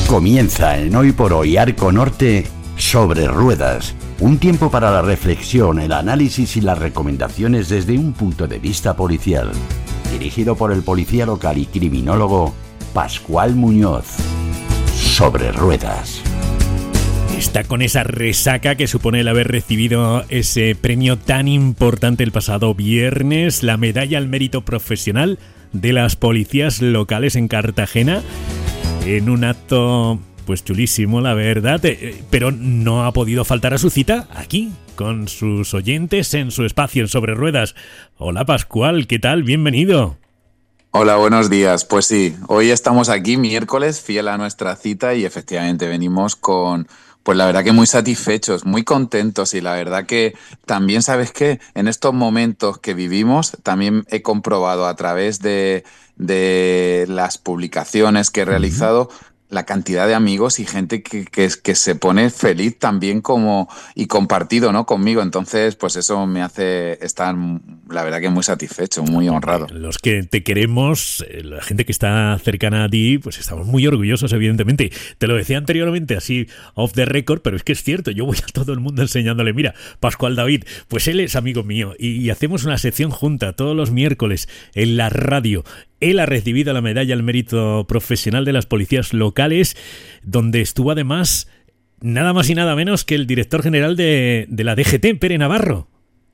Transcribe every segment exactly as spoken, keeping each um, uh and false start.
Comienza en Hoy por Hoy Arco Norte Sobre Ruedas. Un tiempo para la reflexión, el análisis y las recomendaciones desde un punto de vista policial. Dirigido por el policía local y criminólogo Pascual Muñoz. Sobre Ruedas. Está con esa resaca que supone el haber recibido ese premio tan importante el pasado viernes, la Medalla al Mérito Profesional de las Policías Locales en Cartagena, en un acto pues chulísimo, la verdad, eh, pero no ha podido faltar a su cita aquí, con sus oyentes en su espacio en Sobre Ruedas. Hola Pascual, ¿qué tal? Bienvenido. Hola, buenos días. Pues sí, hoy estamos aquí miércoles, fiel a nuestra cita, y efectivamente venimos con, pues la verdad que muy satisfechos, muy contentos, y la verdad que también, ¿sabes qué? En estos momentos que vivimos, también he comprobado a través de, de las publicaciones que he realizado, la cantidad de amigos y gente que, que, que se pone feliz también como y compartido, ¿no?, conmigo. Entonces, pues eso me hace estar, la verdad que muy satisfecho, muy honrado. Los que te queremos, la gente que está cercana a ti, pues estamos muy orgullosos, evidentemente. Te lo decía anteriormente, así off the record, pero es que es cierto, yo voy a todo el mundo enseñándole, mira, Pascual David, pues él es amigo mío y, y hacemos una sección junta todos los miércoles en la radio. Él ha recibido la Medalla al Mérito Profesional de las Policías Locales, donde estuvo además nada más y nada menos que el director general de, de la D G T, Pere Navarro.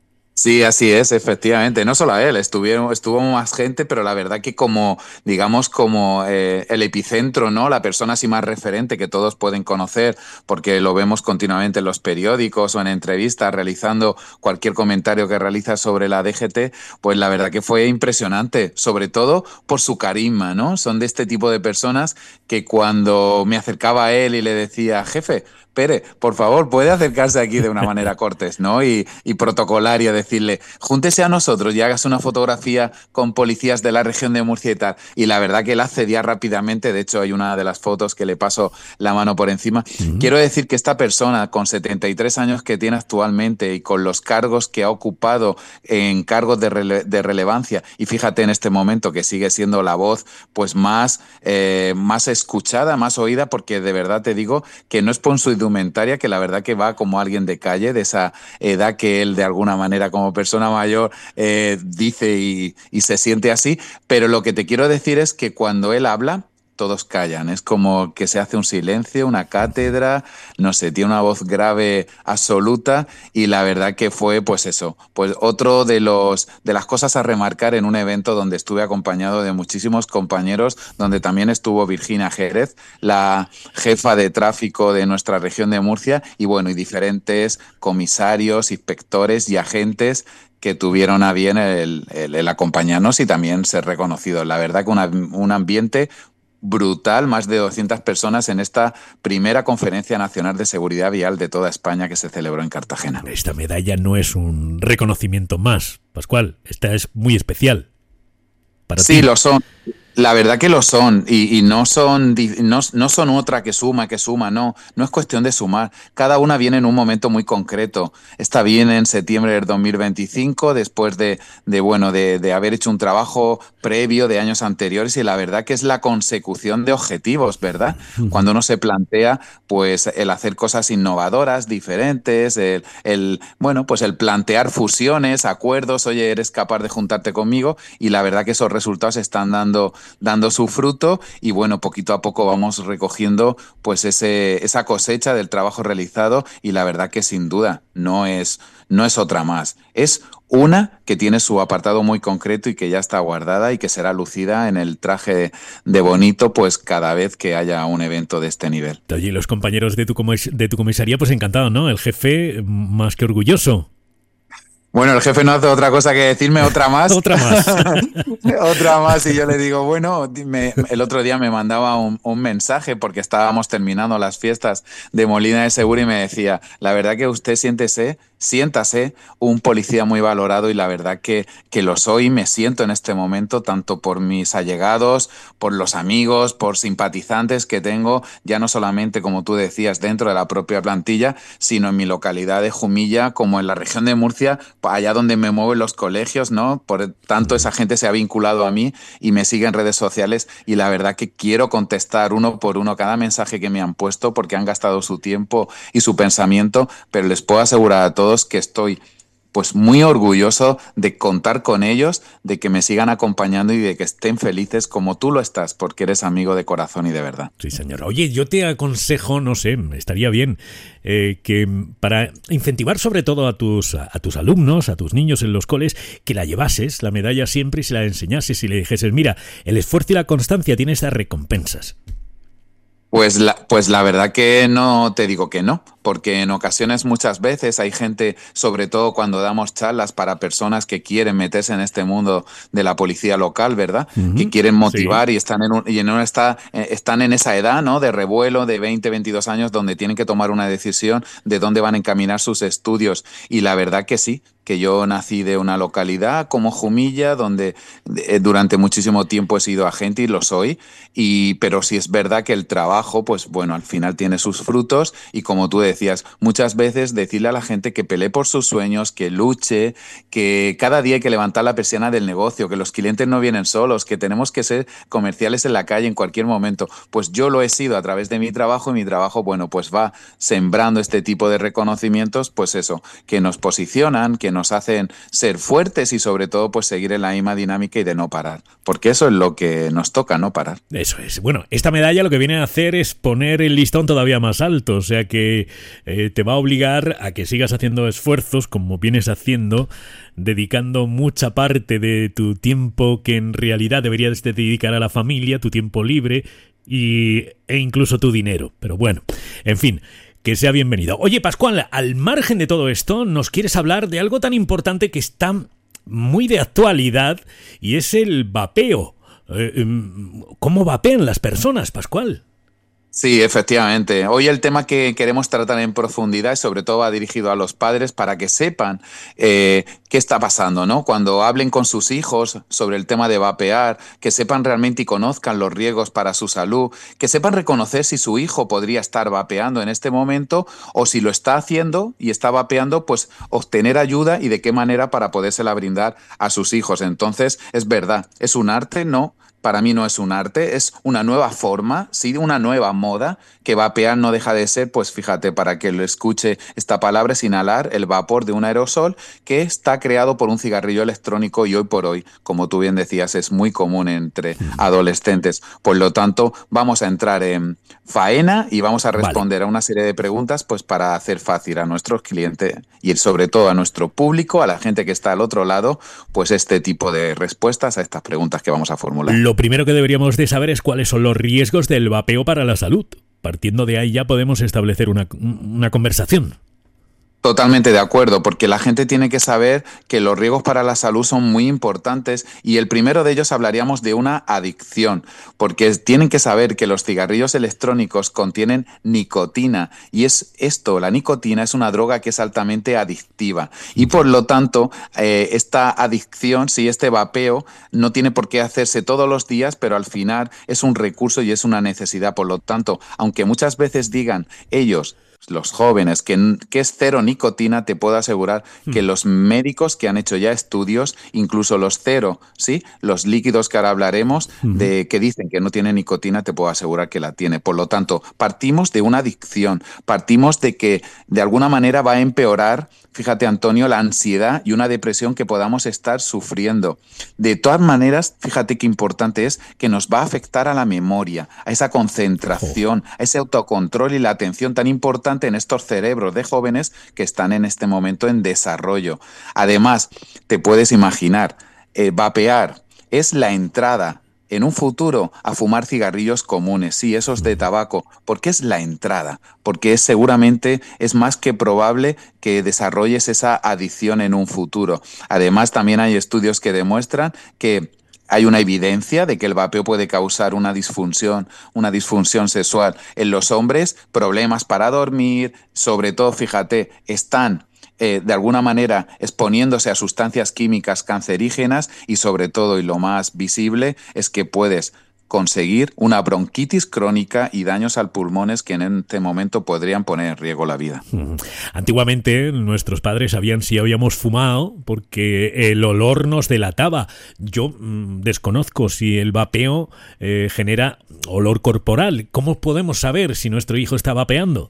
Sí, así es, efectivamente. No solo a él, estuvieron, estuvo más gente, pero la verdad que como, digamos, como eh, el epicentro, ¿no? La persona así más referente que todos pueden conocer, porque lo vemos continuamente en los periódicos o en entrevistas, realizando cualquier comentario que realiza sobre la D G T, pues la verdad que fue impresionante, sobre todo por su carisma, ¿no? Son de este tipo de personas que cuando me acercaba a él y le decía, jefe, Pere, por favor, puede acercarse aquí de una manera cortés, ¿no? Y, y protocolaria, decirle, júntese a nosotros y hagas una fotografía con policías de la región de Murcia y tal. Y la verdad que él accedía rápidamente. De hecho, hay una de las fotos que le paso la mano por encima. Uh-huh. Quiero decir que esta persona, con setenta y tres años que tiene actualmente y con los cargos que ha ocupado en cargos de, rele- de relevancia, y fíjate en este momento que sigue siendo la voz pues más, eh, más escuchada, más oída, porque de verdad te digo que no es por su indumentaria, que la verdad que va como alguien de calle, de esa edad que él de alguna manera como persona mayor eh, dice y, y se siente así, pero lo que te quiero decir es que cuando él habla, todos callan, es como que se hace un silencio, una cátedra, no sé, tiene una voz grave absoluta, y la verdad que fue pues eso, pues otro de los de las cosas a remarcar en un evento donde estuve acompañado de muchísimos compañeros, donde también estuvo Virginia Jerez, la jefa de tráfico de nuestra región de Murcia, y bueno, y diferentes comisarios, inspectores y agentes que tuvieron a bien el, el, el acompañarnos y también ser reconocidos. La verdad que una, un ambiente brutal, más de doscientas personas en esta primera Conferencia Nacional de Seguridad Vial de toda España que se celebró en Cartagena. Esta medalla no es un reconocimiento más, Pascual, esta es muy especial para sí, ti. Lo son. La verdad que lo son, y, y no son no, no son otra que suma, que suma, no, no es cuestión de sumar. Cada una viene en un momento muy concreto. Esta viene en septiembre del dos mil veinticinco, después de, de bueno, de, de haber hecho un trabajo previo de años anteriores, y la verdad que es la consecución de objetivos, ¿verdad? Cuando uno se plantea, pues, el hacer cosas innovadoras, diferentes, el, el bueno, pues el plantear fusiones, acuerdos, oye, eres capaz de juntarte conmigo, y la verdad que esos resultados están dando dando su fruto, y bueno, poquito a poco vamos recogiendo pues ese, esa cosecha del trabajo realizado, y la verdad que sin duda no es, no es otra más, es una que tiene su apartado muy concreto y que ya está guardada y que será lucida en el traje de bonito pues cada vez que haya un evento de este nivel. Oye, los compañeros de tu, comis- de tu comisaría pues encantados, ¿no? El jefe más que orgulloso. Bueno, el jefe no hace otra cosa que decirme otra más. Otra más. Otra más, y yo le digo, bueno, me, el otro día me mandaba un, un mensaje porque estábamos terminando las fiestas de Molina de Segura, y me decía, la verdad que usted siéntese, siéntase un policía muy valorado, y la verdad que, que lo soy, me siento en este momento, tanto por mis allegados, por los amigos, por simpatizantes que tengo, ya no solamente, como tú decías, dentro de la propia plantilla, sino en mi localidad de Jumilla, como en la región de Murcia, allá donde me muevo en los colegios, ¿no? Por tanto, esa gente se ha vinculado a mí y me sigue en redes sociales y la verdad que quiero contestar uno por uno cada mensaje que me han puesto porque han gastado su tiempo y su pensamiento, pero les puedo asegurar a todos que estoy pues muy orgulloso de contar con ellos, de que me sigan acompañando y de que estén felices como tú lo estás, porque eres amigo de corazón y de verdad. Sí, señor. Oye, yo te aconsejo, no sé, estaría bien eh, que para incentivar sobre todo a tus, a tus alumnos, a tus niños en los coles, que la llevases, la medalla siempre, y se la enseñases y le dijeses, mira, el esfuerzo y la constancia tiene estas recompensas. Pues la, pues la verdad que no te digo que no, porque en ocasiones muchas veces hay gente, sobre todo cuando damos charlas para personas que quieren meterse en este mundo de la policía local, ¿verdad? Uh-huh. Que quieren motivar sí. y están en un, y en una está, están en esa edad, ¿no? De revuelo de veinte, veintidós años donde tienen que tomar una decisión de dónde van a encaminar sus estudios. Y la verdad que sí, que yo nací de una localidad como Jumilla, donde durante muchísimo tiempo he sido agente y lo soy, y, pero sí es verdad que el trabajo, pues bueno, al final tiene sus frutos y como tú decías, muchas veces decirle a la gente que pelee por sus sueños, que luche, que cada día hay que levantar la persiana del negocio, que los clientes no vienen solos, que tenemos que ser comerciales en la calle en cualquier momento. Pues yo lo he sido a través de mi trabajo y mi trabajo, bueno, pues va sembrando este tipo de reconocimientos, pues eso, que nos posicionan, que nos hacen ser fuertes y sobre todo pues seguir en la misma dinámica y de no parar, porque eso es lo que nos toca, no parar. Eso es. Bueno, esta medalla lo que viene a hacer es poner el listón todavía más alto, o sea que eh, te va a obligar a que sigas haciendo esfuerzos como vienes haciendo, dedicando mucha parte de tu tiempo que en realidad deberías de dedicar a la familia, tu tiempo libre y, e incluso tu dinero. Pero bueno, en fin, que sea bienvenido. Oye, Pascual, al margen de todo esto, nos quieres hablar de algo tan importante que está muy de actualidad y es el vapeo. Eh, ¿Cómo vapean las personas, Pascual? Sí, efectivamente. Hoy el tema que queremos tratar en profundidad y sobre todo va dirigido a los padres para que sepan eh, qué está pasando, ¿no? Cuando hablen con sus hijos sobre el tema de vapear, que sepan realmente y conozcan los riesgos para su salud, que sepan reconocer si su hijo podría estar vapeando en este momento o si lo está haciendo y está vapeando, pues obtener ayuda y de qué manera para podérsela brindar a sus hijos. Entonces, es verdad, ¿es un arte? No. Para mí no es un arte, es una nueva forma, sí, una nueva moda, que vapear no deja de ser, pues fíjate, para que lo escuche esta palabra, es inhalar el vapor de un aerosol que está creado por un cigarrillo electrónico y hoy por hoy, como tú bien decías, es muy común entre adolescentes. Por lo tanto, vamos a entrar en faena y vamos a responder vale. a una serie de preguntas pues para hacer fácil a nuestros clientes y sobre todo a nuestro público, a la gente que está al otro lado, pues este tipo de respuestas a estas preguntas que vamos a formular. Lo primero que deberíamos de saber es cuáles son los riesgos del vapeo para la salud. Partiendo de ahí ya podemos establecer una, una conversación. Totalmente de acuerdo, porque la gente tiene que saber que los riesgos para la salud son muy importantes y el primero de ellos hablaríamos de una adicción, porque tienen que saber que los cigarrillos electrónicos contienen nicotina y es esto, la nicotina es una droga que es altamente adictiva y por lo tanto eh, esta adicción, si este vapeo no tiene por qué hacerse todos los días, pero al final es un recurso y es una necesidad, por lo tanto, aunque muchas veces digan ellos, los jóvenes, que, que es cero nicotina, te puedo asegurar que los médicos que han hecho ya estudios, incluso los cero, ¿sí? Los líquidos que ahora hablaremos, de que dicen que no tiene nicotina, te puedo asegurar que la tiene. Por lo tanto, partimos de una adicción, partimos de que de alguna manera va a empeorar, fíjate Antonio, la ansiedad y una depresión que podamos estar sufriendo. De todas maneras, fíjate qué importante es que nos va a afectar a la memoria, a esa concentración, a ese autocontrol y la atención tan importante en estos cerebros de jóvenes que están en este momento en desarrollo. Además, te puedes imaginar, eh, vapear es la entrada en un futuro a fumar cigarrillos comunes, sí, esos de tabaco. ¿Por qué es la entrada? Porque es, seguramente es más que probable que desarrolles esa adicción en un futuro. Además, también hay estudios que demuestran que hay una evidencia de que el vapeo puede causar una disfunción, una disfunción sexual en los hombres, problemas para dormir, sobre todo, fíjate, están eh, de alguna manera exponiéndose a sustancias químicas cancerígenas y sobre todo, y lo más visible, es que puedes conseguir una bronquitis crónica y daños al pulmones que en este momento podrían poner en riesgo la vida. Antiguamente nuestros padres sabían si habíamos fumado porque el olor nos delataba. Yo mmm, desconozco si el vapeo eh, genera olor corporal. ¿Cómo podemos saber si nuestro hijo está vapeando?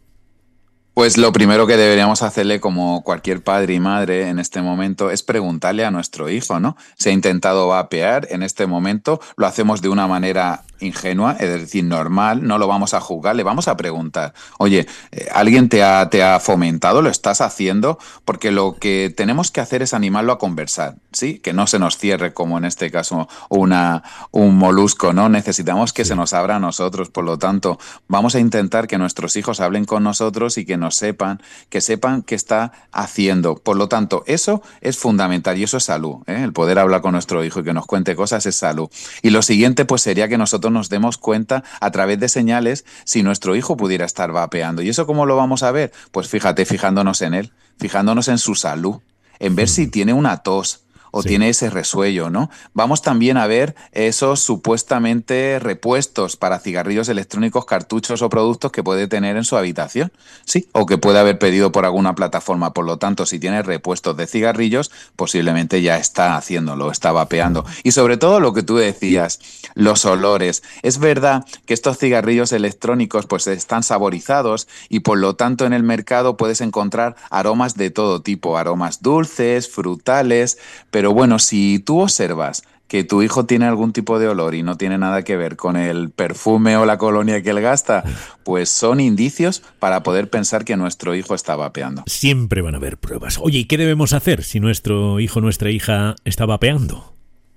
Pues lo primero que deberíamos hacerle, como cualquier padre y madre en este momento, es preguntarle a nuestro hijo, ¿no? ¿Se ha intentado vapear en este momento? Lo hacemos de una manera ingenua, es decir, normal, no lo vamos a juzgar, le vamos a preguntar, oye, ¿alguien te ha, te ha fomentado? ¿Lo estás haciendo? Porque lo que tenemos que hacer es animarlo a conversar, ¿sí? Que no se nos cierre, como en este caso una, un molusco, ¿no? Necesitamos que sí. se nos abra a nosotros, por lo tanto, vamos a intentar que nuestros hijos hablen con nosotros y que nos sepan, que sepan qué está haciendo. Por lo tanto, eso es fundamental y eso es salud, ¿eh? El poder hablar con nuestro hijo y que nos cuente cosas es salud. Y lo siguiente, pues sería que nosotros nos demos cuenta a través de señales si nuestro hijo pudiera estar vapeando. ¿Y eso cómo lo vamos a ver? Pues fíjate, fijándonos en él, fijándonos en su salud, en ver si tiene una tos o sí. tiene ese resuello, ¿no? Vamos también a ver esos supuestamente repuestos para cigarrillos electrónicos, cartuchos o productos que puede tener en su habitación, ¿sí? O que puede haber pedido por alguna plataforma. Por lo tanto, si tiene repuestos de cigarrillos, posiblemente ya está haciéndolo, está vapeando. Y sobre todo lo que tú decías, los olores. Es verdad que estos cigarrillos electrónicos pues están saborizados y por lo tanto en el mercado puedes encontrar aromas de todo tipo, aromas dulces, frutales, pero Pero bueno, si tú observas que tu hijo tiene algún tipo de olor y no tiene nada que ver con el perfume o la colonia que él gasta, pues son indicios para poder pensar que nuestro hijo está vapeando. Siempre van a haber pruebas. Oye, ¿y qué debemos hacer si nuestro hijo o nuestra hija está vapeando?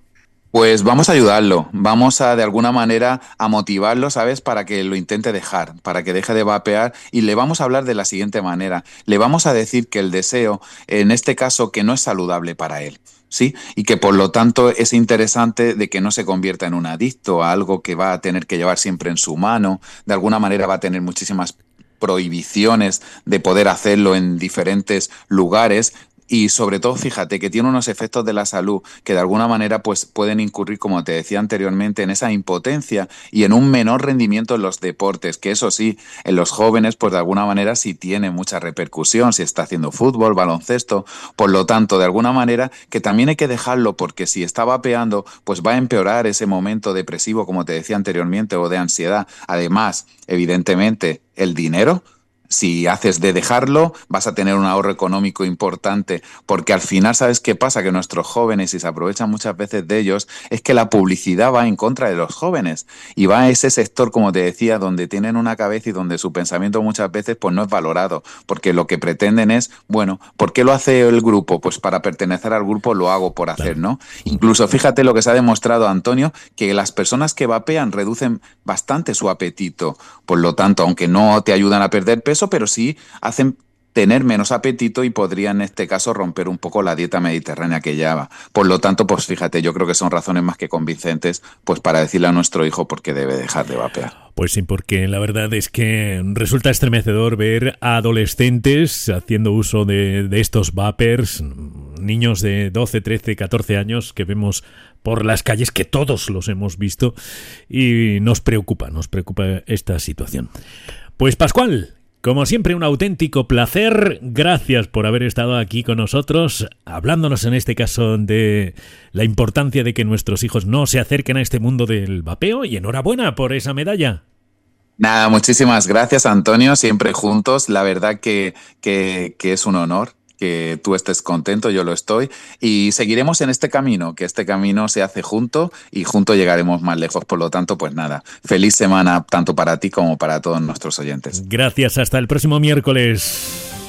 Pues vamos a ayudarlo, vamos a de alguna manera a motivarlo, ¿sabes? Para que lo intente dejar, para que deje de vapear y le vamos a hablar de la siguiente manera. Le vamos a decir que el deseo, en este caso, que no es saludable para él. ¿Sí? Y que por lo tanto es interesante de que no se convierta en un adicto a algo que va a tener que llevar siempre en su mano, de alguna manera va a tener muchísimas prohibiciones de poder hacerlo en diferentes lugares. Y sobre todo, fíjate que tiene unos efectos de la salud que de alguna manera pues pueden incurrir, como te decía anteriormente, en esa impotencia y en un menor rendimiento en los deportes, que eso sí, en los jóvenes pues de alguna manera sí tiene mucha repercusión, si está haciendo fútbol, baloncesto, por lo tanto, de alguna manera que también hay que dejarlo porque si está vapeando pues va a empeorar ese momento depresivo, como te decía anteriormente, o de ansiedad. Además, evidentemente, el dinero, si haces de dejarlo, vas a tener un ahorro económico importante, porque al final, ¿sabes qué pasa? Que nuestros jóvenes, y se aprovechan muchas veces de ellos, es que la publicidad va en contra de los jóvenes y va a ese sector, como te decía, donde tienen una cabeza y donde su pensamiento muchas veces pues no es valorado, porque lo que pretenden es, bueno, ¿por qué lo hace el grupo? Pues para pertenecer al grupo lo hago por hacer, ¿no? Incluso fíjate lo que se ha demostrado, Antonio, que las personas que vapean reducen bastante su apetito, por lo tanto, aunque no te ayudan a perder peso, pero sí hacen tener menos apetito y podría en este caso romper un poco la dieta mediterránea que lleva. Por lo tanto, pues fíjate, yo creo que son razones más que convincentes pues para decirle a nuestro hijo por qué debe dejar de vapear. Pues sí, porque la verdad es que resulta estremecedor ver a adolescentes haciendo uso de, de estos vapers, niños de doce, trece, catorce años que vemos por las calles, que todos los hemos visto, y nos preocupa, nos preocupa esta situación. Pues Pascual, como siempre, un auténtico placer. Gracias por haber estado aquí con nosotros, hablándonos en este caso de la importancia de que nuestros hijos no se acerquen a este mundo del vapeo, y enhorabuena por esa medalla. Nada, muchísimas gracias, Antonio, siempre juntos. La verdad que, que, que es un honor que tú estés contento, yo lo estoy, y seguiremos en este camino, que este camino se hace junto y juntos llegaremos más lejos. Por lo tanto, pues nada, feliz semana tanto para ti como para todos nuestros oyentes. Gracias, hasta el próximo miércoles.